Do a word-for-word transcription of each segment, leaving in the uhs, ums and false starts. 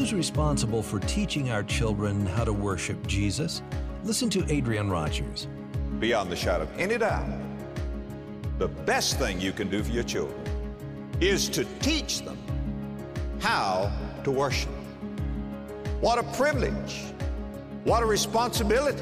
Who's responsible for teaching our children how to worship Jesus? Listen to Adrian Rogers. Beyond the shadow of any doubt, the best thing you can do for your children is to teach them how to worship. What a privilege, what a responsibility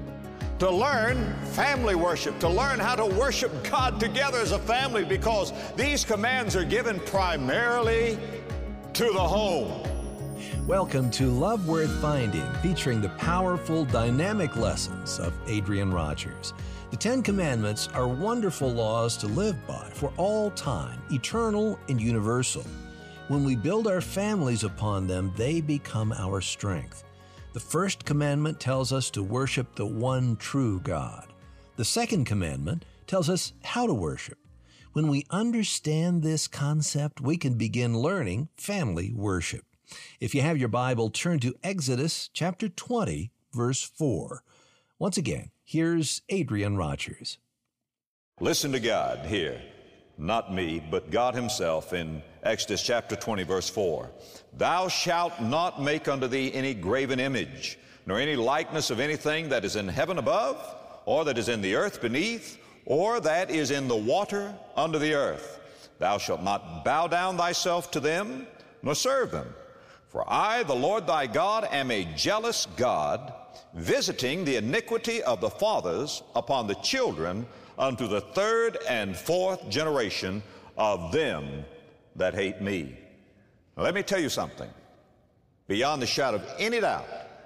to learn family worship, to learn how to worship God together as a family, because these commands are given primarily to the home. Welcome to Love Worth Finding, featuring the powerful, dynamic lessons of Adrian Rogers. The Ten Commandments are wonderful laws to live by for all time, eternal and universal. When we build our families upon them, they become our strength. The first commandment tells us to worship the one true God. The second commandment tells us how to worship. When we understand this concept, we can begin learning family worship. If you have your Bible, turn to Exodus chapter twenty, verse four. Once again, here's Adrian Rogers. Listen to God here, not me, but God himself in Exodus chapter twenty, verse four. Thou shalt not make unto thee any graven image, nor any likeness of anything that is in heaven above, or that is in the earth beneath, or that is in the water under the earth. Thou shalt not bow down thyself to them, nor serve them. For I, the Lord thy God, am a jealous God, visiting the iniquity of the fathers upon the children unto the third and fourth generation of them that hate me. Now, let me tell you something. Beyond the shadow of any doubt,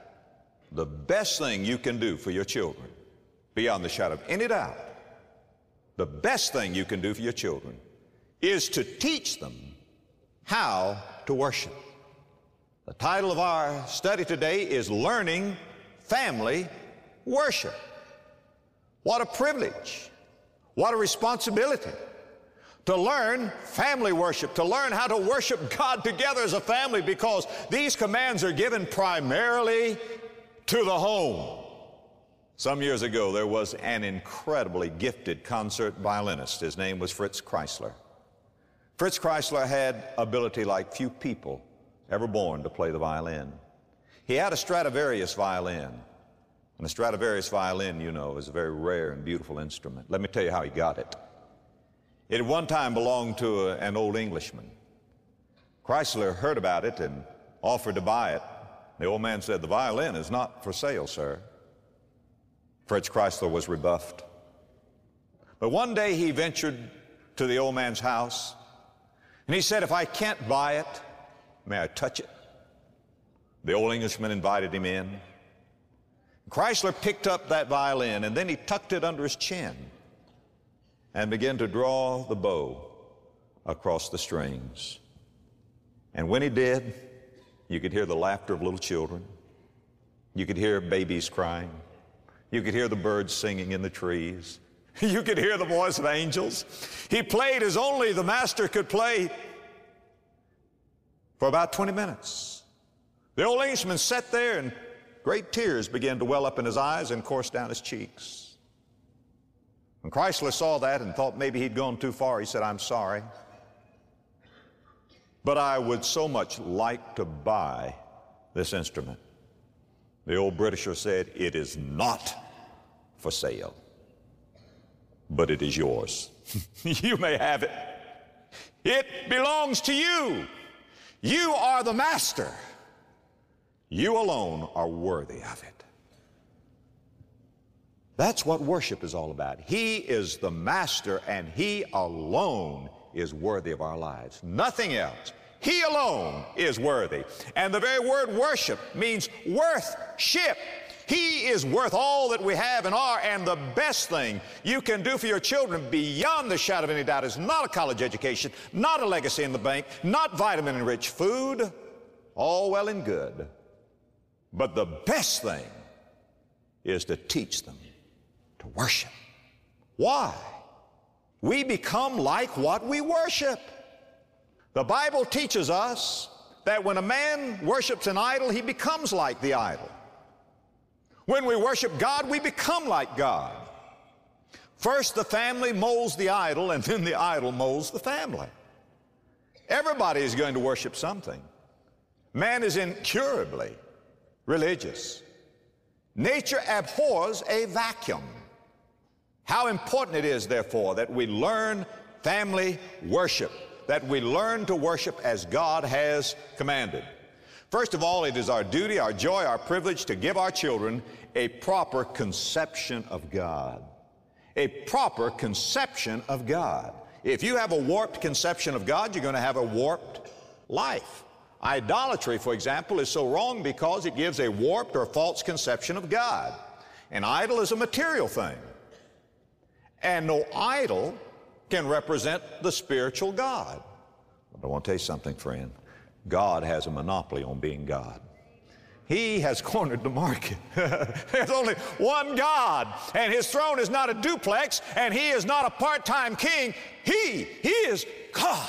the best thing you can do for your children, beyond the shadow of any doubt, the best thing you can do for your children is to teach them how to worship. The title of our study today is Learning Family Worship. What a privilege, what a responsibility to learn family worship, to learn how to worship God together as a family, because these commands are given primarily to the home. Some years ago, there was an incredibly gifted concert violinist. His name was Fritz Kreisler. Fritz Kreisler had ability like few people ever born to play the violin. He had a Stradivarius violin. And a Stradivarius violin, you know, is a very rare and beautiful instrument. Let me tell you how he got it. It at one time belonged to a, an old Englishman. Chrysler heard about it and offered to buy it. The old man said, "The violin is not for sale, sir." Fritz Kreisler was rebuffed. But one day he ventured to the old man's house, and he said, "If I can't buy it, may I touch it?" The old Englishman invited him in. Chrysler picked up that violin, and then he tucked it under his chin and began to draw the bow across the strings. And when he did, you could hear the laughter of little children. You could hear babies crying. You could hear the birds singing in the trees. You could hear the voice of angels. He played as only the master could play for about twenty minutes. The old Englishman sat there, and great tears began to well up in his eyes and course down his cheeks. When Chrysler saw that and thought maybe he'd gone too far, he said, "I'm sorry, but I would so much like to buy this instrument." The old Britisher said, "It is not for sale, but it is yours." You may have it. It belongs to you. You are the master. You alone are worthy of it. That's what worship is all about. He is the master, and he alone is worthy of our lives. Nothing else. He alone is worthy. And the very word worship means worth-ship. He is worth all that we have and are, and the best thing you can do for your children, beyond the shadow of any doubt, is not a college education, not a legacy in the bank, not vitamin-enriched food, all well and good. But the best thing is to teach them to worship. Why? We become like what we worship. The Bible teaches us that when a man worships an idol, he becomes like the idol. When we worship God, we become like God. First, the family molds the idol, and then the idol molds the family. Everybody is going to worship something. Man is incurably religious. Nature abhors a vacuum. How important it is, therefore, that we learn family worship, that we learn to worship as God has commanded. First of all, it is our duty, our joy, our privilege to give our children a proper conception of God. A proper conception of God. If you have a warped conception of God, you're going to have a warped life. Idolatry, for example, is so wrong because it gives a warped or false conception of God. An idol is a material thing. And no idol can represent the spiritual God. But I want to tell you something, friend. God has a monopoly on being God. He has cornered the market. There's only one God, and His throne is not a duplex, and He is not a part-time king. He, He is God.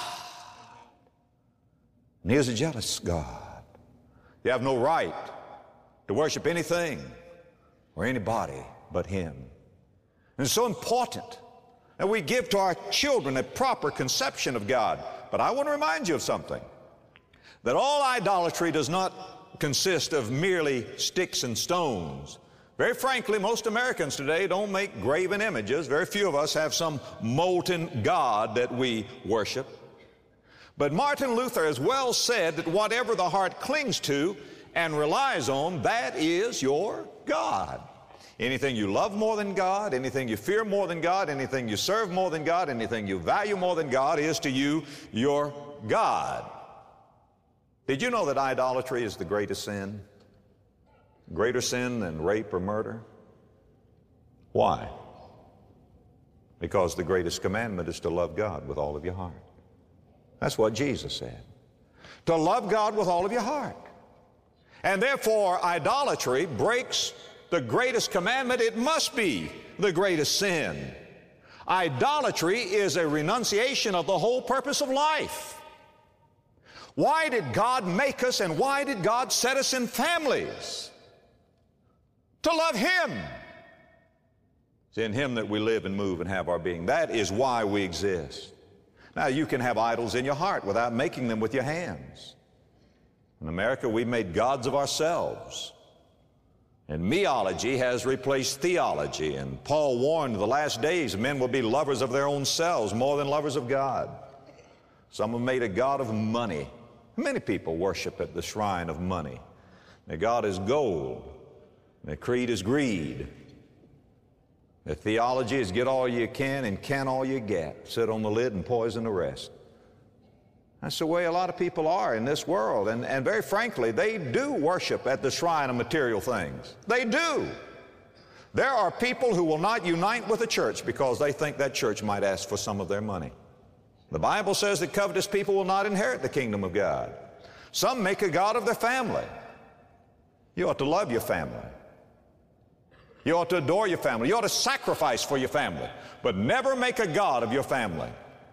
And He is a jealous God. You have no right to worship anything or anybody but Him. And it's so important that we give to our children a proper conception of God. But I want to remind you of something, that all idolatry does not consist of merely sticks and stones. Very frankly, most Americans today don't make graven images. Very few of us have some molten God that we worship. But Martin Luther has well said that whatever the heart clings to and relies on, that is your God. Anything you love more than God, anything you fear more than God, anything you serve more than God, anything you value more than God is to you your God. Did you know that idolatry is the greatest sin? Greater sin than rape or murder? Why? Because the greatest commandment is to love God with all of your heart. That's what Jesus said. To love God with all of your heart. And therefore, idolatry breaks the greatest commandment. It must be the greatest sin. Idolatry is a renunciation of the whole purpose of life. Why did God make us, and why did God set us in families? To love Him. It's in Him that we live and move and have our being. That is why we exist. Now, you can have idols in your heart without making them with your hands. In America, we've made gods of ourselves. And meology has replaced theology. And Paul warned the last days men will be lovers of their own selves more than lovers of God. Some have made a god of money. Many people worship at the shrine of money. Their god is gold. Their creed is greed. Their theology is get all you can and can all you get. Sit on the lid and poison the rest. That's the way a lot of people are in this world. And, and very frankly, they do worship at the shrine of material things. They do. There are people who will not unite with a church because they think that church might ask for some of their money. The Bible says that covetous people will not inherit the kingdom of God. Some make a god of their family. You ought to love your family. You ought to adore your family. You ought to sacrifice for your family, but never make a god of your family.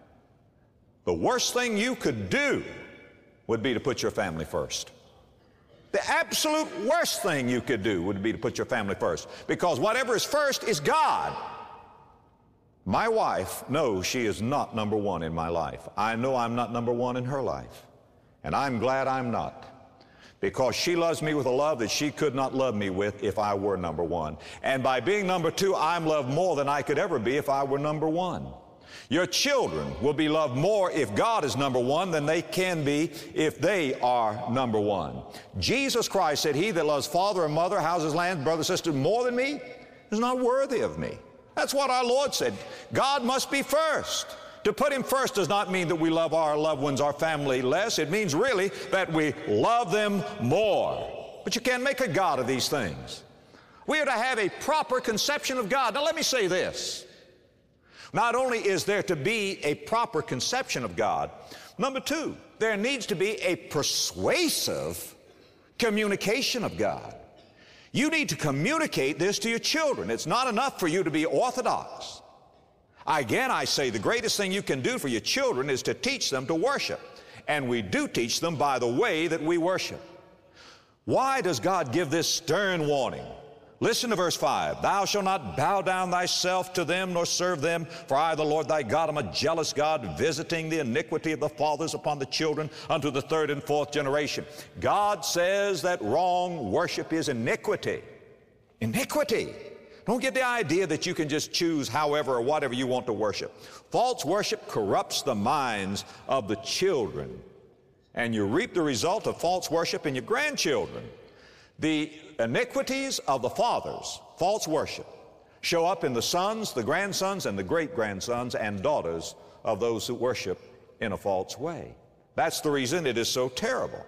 The worst thing you could do would be to put your family first. The absolute worst thing you could do would be to put your family first, because whatever is first is God. My wife knows she is not number one in my life. I know I'm not number one in her life, and I'm glad I'm not, because she loves me with a love that she could not love me with if I were number one. And by being number two, I'm loved more than I could ever be if I were number one. Your children will be loved more if God is number one than they can be if they are number one. Jesus Christ said, "He that loves father or mother, houses, land, brother, sister more than me is not worthy of me." That's what our Lord said. God must be first. To put Him first does not mean that we love our loved ones, our family, less. It means really that we love them more. But you can't make a god of these things. We are to have a proper conception of God. Now let me say this. Not only is there to be a proper conception of God, number two, there needs to be a persuasive communication of God. You need to communicate this to your children. It's not enough for you to be orthodox. Again, I say the greatest thing you can do for your children is to teach them to worship. And we do teach them by the way that we worship. Why does God give this stern warning? Listen to verse five. Thou shalt not bow down thyself to them, nor serve them, for I, the Lord thy God, am a jealous God, visiting the iniquity of the fathers upon the children unto the third and fourth generation. God says that wrong worship is iniquity. Iniquity. Don't get the idea that you can just choose however or whatever you want to worship. False worship corrupts the minds of the children, and you reap the result of false worship in your grandchildren. The iniquities of the fathers, false worship, show up in the sons, the grandsons, and the great-grandsons and daughters of those who worship in a false way. That's the reason it is so terrible.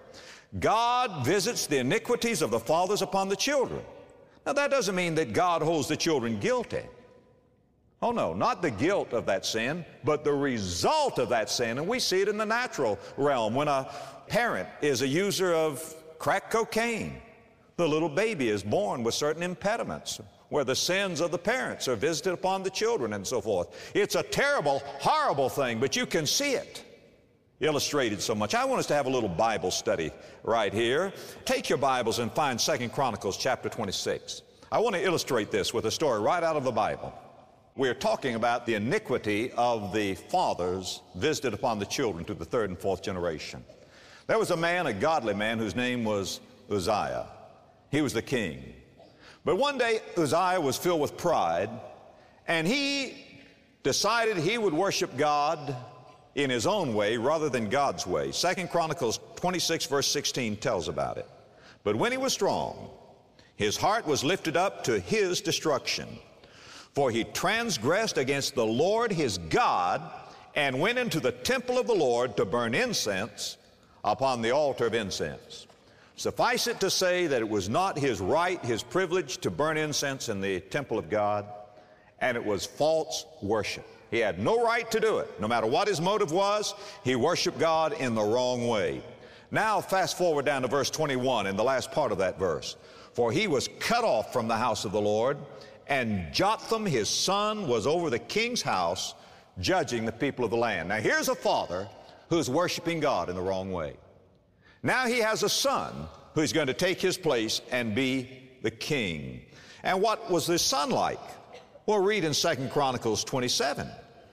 God visits the iniquities of the fathers upon the children. Now, that doesn't mean that God holds the children guilty. Oh, no, not the guilt of that sin, but the result of that sin. And we see it in the natural realm. When a parent is a user of crack cocaine, the little baby is born with certain impediments where the sins of the parents are visited upon the children and so forth. It's a terrible, horrible thing, but you can see it illustrated so much. I want us to have a little Bible study right here. Take your Bibles and find Second Chronicles chapter twenty-six. I want to illustrate this with a story right out of the Bible. We're talking about the iniquity of the fathers visited upon the children to the third and fourth generation. There was a man, a godly man, whose name was Uzziah. He was the king. But one day Uzziah was filled with pride, and he decided he would worship God in his own way rather than God's way. Second Chronicles twenty-six verse sixteen tells about it. But when he was strong, his heart was lifted up to his destruction. For he transgressed against the Lord his God, and went into the temple of the Lord to burn incense upon the altar of incense. Suffice it to say that it was not his right, his privilege to burn incense in the temple of God, and it was false worship. He had no right to do it. No matter what his motive was, he worshiped God in the wrong way. Now fast forward down to verse twenty-one in the last part of that verse. For he was cut off from the house of the Lord, and Jotham his son was over the king's house, judging the people of the land. Now here's a father who's worshiping God in the wrong way. Now he has a son who's going to take his place and be the king. And what was this son like? Well, read in Second Chronicles twenty-seven,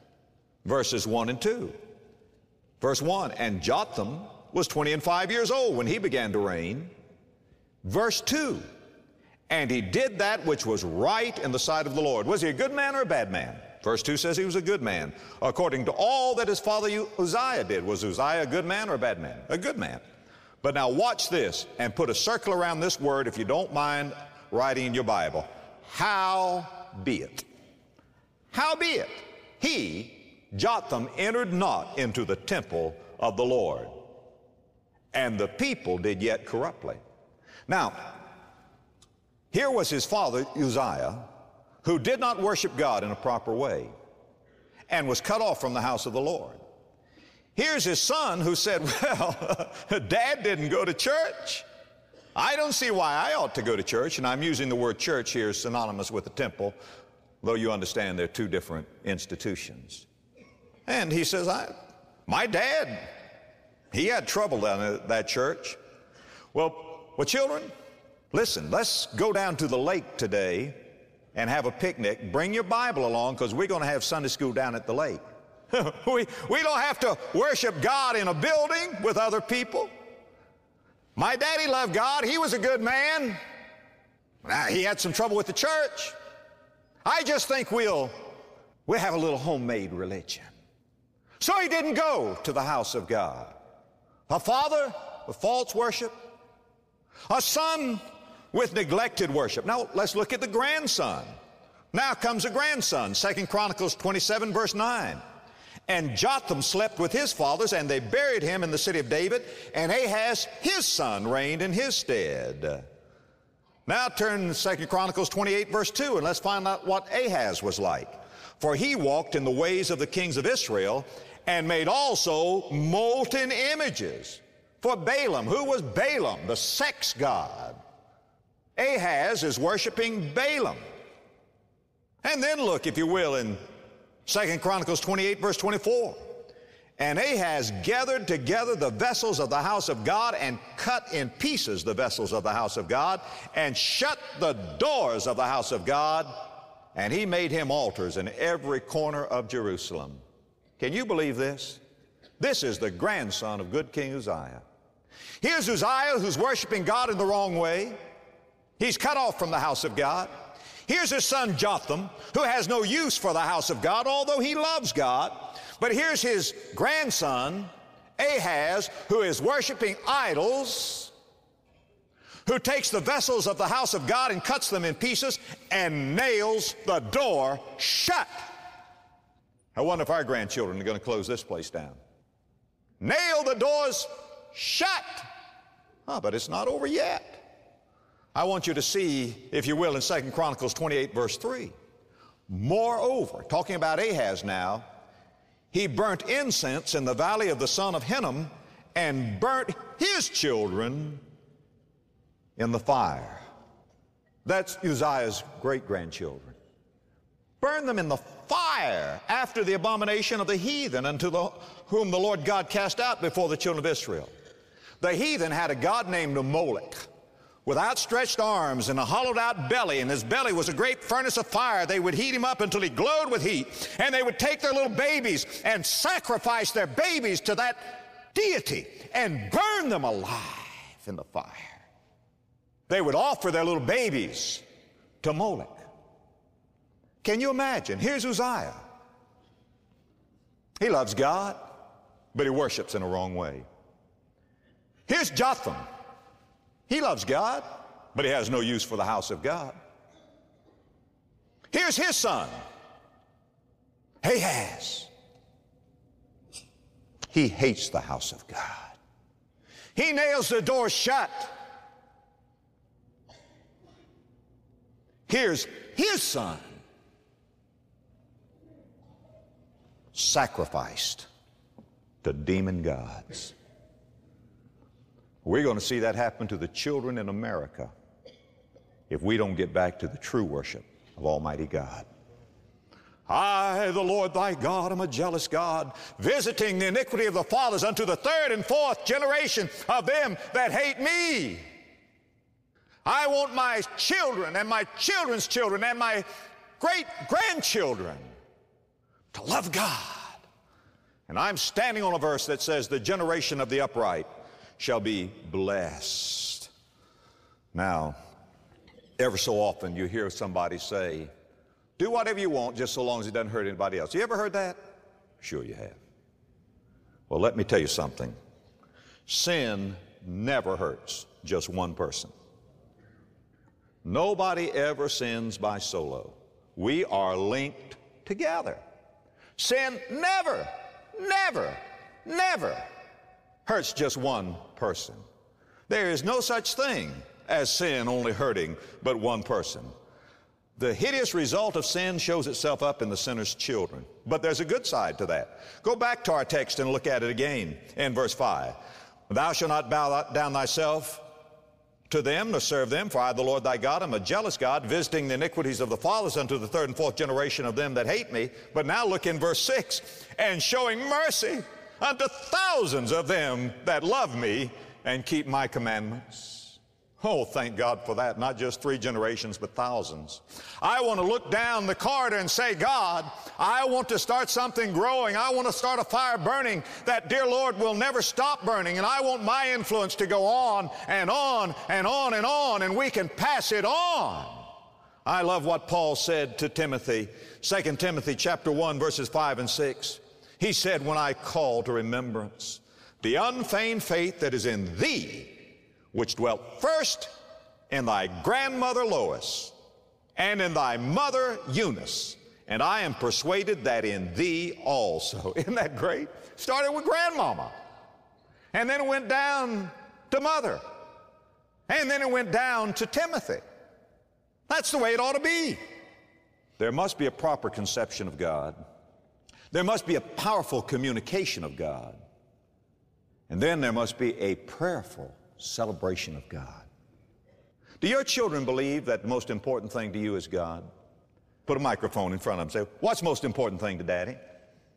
verses one and two. Verse one, and Jotham was twenty and five years old when he began to reign. Verse two, and he did that which was right in the sight of the Lord. Was he a good man or a bad man? Verse two says he was a good man, according to all that his father Uzziah did. Was Uzziah a good man or a bad man? A good man. But now watch this, and put a circle around this word if you don't mind writing in your Bible. Howbeit. Howbeit, he, Jotham, entered not into the temple of the Lord, and the people did yet corruptly. Now, here was his father Uzziah, who did not worship God in a proper way and was cut off from the house of the Lord. Here's his son who said, well, Dad didn't go to church. I don't see why I ought to go to church. And I'm using the word church here synonymous with the temple, though you understand they're two different institutions. And he says, I, my dad, he had trouble down at that church. Well, well, children, listen, let's go down to the lake today and have a picnic. Bring your Bible along, because we're going to have Sunday school down at the lake. we, we don't have to worship God in a building with other people. My daddy loved God. He was a good man. Now, he had some trouble with the church. I just think we'll, we'll have a little homemade religion. So he didn't go to the house of God. A father with false worship. A son with neglected worship. Now, let's look at the grandson. Now comes a grandson. Second Chronicles twenty-seven, verse nine. And Jotham slept with his fathers, and they buried him in the city of David, and Ahaz, his son, reigned in his stead. Now turn to Second Chronicles twenty-eight, verse two, and let's find out what Ahaz was like. For he walked in the ways of the kings of Israel, and made also molten images for Balaam. Who was Balaam? The sex god. Ahaz is worshiping Balaam. And then look, if you will, in Second Chronicles twenty-eight, verse twenty-four. And Ahaz gathered together the vessels of the house of God and cut in pieces the vessels of the house of God and shut the doors of the house of God, and he made him altars in every corner of Jerusalem. Can you believe this? This is the grandson of good King Uzziah. Here's Uzziah who's worshiping God in the wrong way. He's cut off from the house of God. Here's his son Jotham, who has no use for the house of God, although he loves God. But here's his grandson, Ahaz, who is worshiping idols, who takes the vessels of the house of God and cuts them in pieces and nails the door shut. I wonder if our grandchildren are going to close this place down. Nail the doors shut. Oh, but it's not over yet. I want you to see, if you will, in Second Chronicles twenty-eight, verse three. Moreover, talking about Ahaz now, he burnt incense in the valley of the son of Hinnom and burnt his children in the fire. That's Uzziah's great-grandchildren. Burn them in the fire after the abomination of the heathen, unto the, whom the Lord God cast out before the children of Israel. The heathen had a god named Molech, with outstretched arms and a hollowed-out belly, and his belly was a great furnace of fire. They would heat him up until he glowed with heat, and they would take their little babies and sacrifice their babies to that deity and burn them alive in the fire. They would offer their little babies to Molech. Can you imagine? Here's Uzziah. He loves God, but he worships in a wrong way. Here's Jotham. He loves God, but he has no use for the house of God. Here's his son, Ahaz. He hates the house of God. He nails the door shut. Here's his son, sacrificed to demon gods. We're going to see that happen to the children in America if we don't get back to the true worship of Almighty God. I, the Lord thy God, am a jealous God, visiting the iniquity of the fathers unto the third and fourth generation of them that hate me. I want my children and my children's children and my great-grandchildren to love God. And I'm standing on a verse that says, the generation of the upright shall be blessed. Now, ever so often you hear somebody say, do whatever you want just so long as it doesn't hurt anybody else. You ever heard that? Sure you have. Well, let me tell you something. Sin never hurts just one person. Nobody ever sins by solo. We are linked together. Sin never, never, never hurts just one person. There is no such thing as sin only hurting but one person. The hideous result of sin shows itself up in the sinner's children. But there's a good side to that. Go back to our text and look at it again in verse five. Thou shalt not bow down thyself to them, nor serve them, for I, the Lord thy God, am a jealous God, visiting the iniquities of the fathers unto the third and fourth generation of them that hate me. But now look in verse six, and showing mercy unto thousands of them that love me and keep my commandments. Oh, thank God for that. Not just three generations, but thousands. I want to look down the corridor and say, God, I want to start something growing. I want to start a fire burning that, dear Lord, will never stop burning. And I want my influence to go on and on and on and on, and we can pass it on. I love what Paul said to Timothy, Second Timothy chapter one, verses five and six. He said, when I call to remembrance the unfeigned faith that is in thee, which dwelt first in thy grandmother Lois and in thy mother Eunice, and I am persuaded that in thee also. Isn't that great? Started with grandmama, and then it went down to mother, and then it went down to Timothy. That's the way it ought to be. There must be a proper conception of God. There must be a powerful communication of God. And then there must be a prayerful celebration of God. Do your children believe that the most important thing to you is God? Put a microphone in front of them and say, what's the most important thing to Daddy?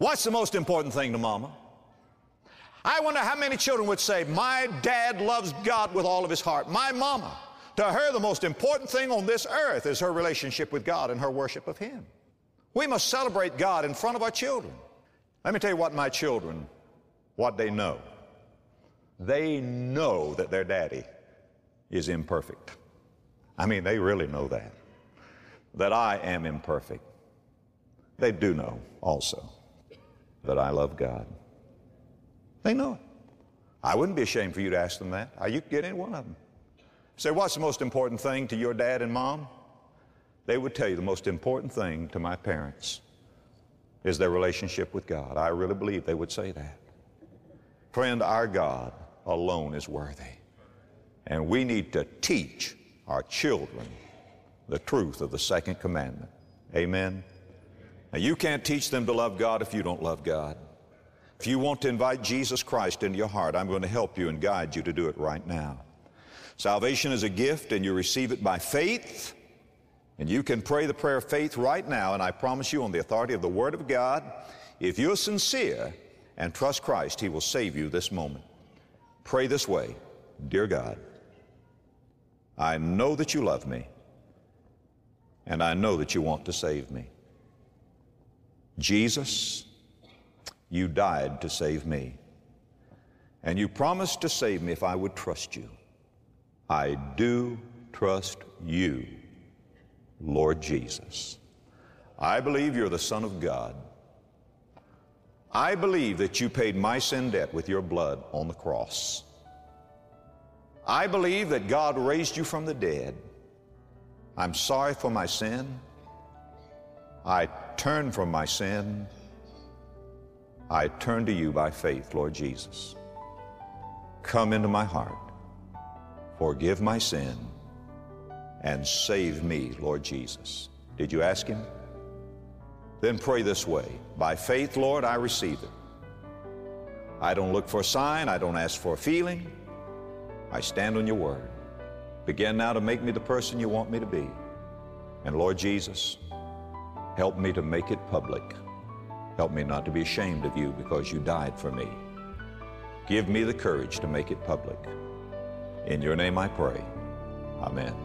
What's the most important thing to Mama? I wonder how many children would say, my dad loves God with all of his heart. My mama, to her the most important thing on this earth is her relationship with God and her worship of Him. We must celebrate God in front of our children. Let me tell you what my children, what they know. They know that their daddy is imperfect. I mean, they really know that. That I am imperfect. They do know also that I love God. They know it. I wouldn't be ashamed for you to ask them that. You could get any one of them. Say, what's the most important thing to your dad and mom? They would tell you the most important thing to my parents is their relationship with God. I really believe they would say that. Friend, our God alone is worthy. And we need to teach our children the truth of the second commandment. Amen? Now, you can't teach them to love God if you don't love God. If you want to invite Jesus Christ into your heart, I'm going to help you and guide you to do it right now. Salvation is a gift, and you receive it by faith. And you can pray the prayer of faith right now, and I promise you on the authority of the Word of God, if you're sincere and trust Christ, He will save you this moment. Pray this way. Dear God, I know that you love me, and I know that you want to save me. Jesus, you died to save me, and you promised to save me if I would trust you. I do trust you, Lord Jesus. I believe you're the Son of God. I believe that you paid my sin debt with your blood on the cross. I believe that God raised you from the dead. I'm sorry for my sin. I turn from my sin. I turn to you by faith, Lord Jesus. Come into my heart, forgive my sin, and save me, Lord Jesus. Did you ask Him? Then pray this way. By faith, Lord, I receive it. I don't look for a sign. I don't ask for a feeling. I stand on your word. Begin now to make me the person you want me to be. And Lord Jesus, help me to make it public. Help me not to be ashamed of you because you died for me. Give me the courage to make it public. In your name I pray. Amen.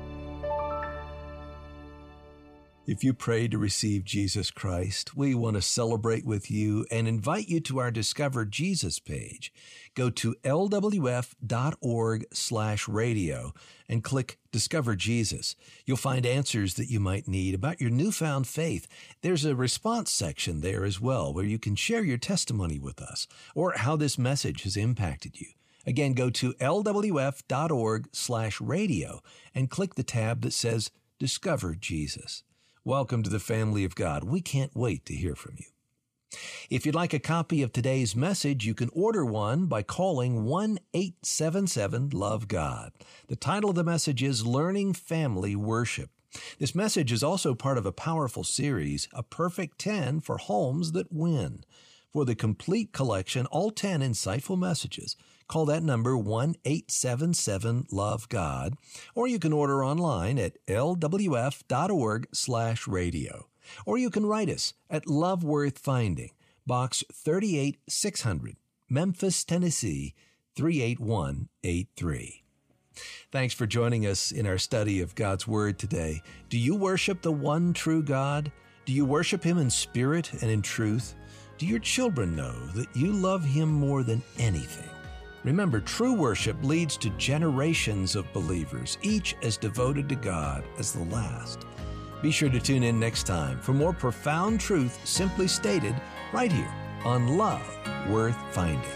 If you prayed to receive Jesus Christ, we want to celebrate with you and invite you to our Discover Jesus page. Go to L W F dot org slash radio and click Discover Jesus. You'll find answers that you might need about your newfound faith. There's a response section there as well where you can share your testimony with us or how this message has impacted you. Again, go to L W F dot org slash radio and click the tab that says Discover Jesus. Welcome to the family of God. We can't wait to hear from you. If you'd like a copy of today's message, you can order one by calling one eight seven seven love God. The title of the message is Learning Family Worship. This message is also part of a powerful series, A Perfect ten for Homes That Win. For the complete collection, all ten insightful messages, call that number one eight seven seven love God, or you can order online at L W F dot org slash radio. Or you can write us at Love Worth Finding, Box thirty-eight six hundred, Memphis, Tennessee, three eight one eight three. Thanks for joining us in our study of God's Word today. Do you worship the one true God? Do you worship Him in spirit and in truth? Do your children know that you love Him more than anything? Remember, true worship leads to generations of believers, each as devoted to God as the last. Be sure to tune in next time for more profound truth simply stated right here on Love Worth Finding.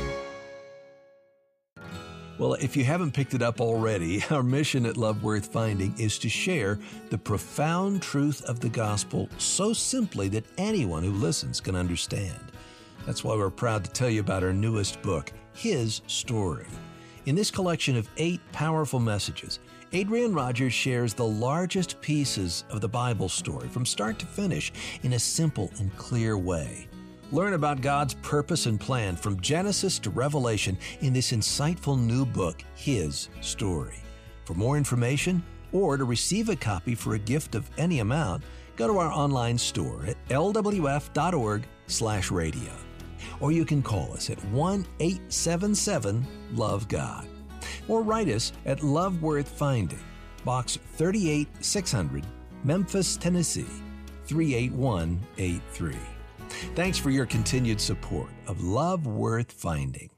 Well, if you haven't picked it up already, our mission at Love Worth Finding is to share the profound truth of the gospel so simply that anyone who listens can understand. That's why we're proud to tell you about our newest book, His Story. In this collection of eight powerful messages, Adrian Rogers shares the largest pieces of the Bible story from start to finish in a simple and clear way. Learn about God's purpose and plan from Genesis to Revelation in this insightful new book, His Story. For more information or to receive a copy for a gift of any amount, go to our online store at l w f dot org slash radio. Or you can call us at one eight seven seven love God. Or write us at Love Worth Finding, Box thirty-eight six hundred, Memphis, Tennessee, three eight one eight three. Thanks for your continued support of Love Worth Finding.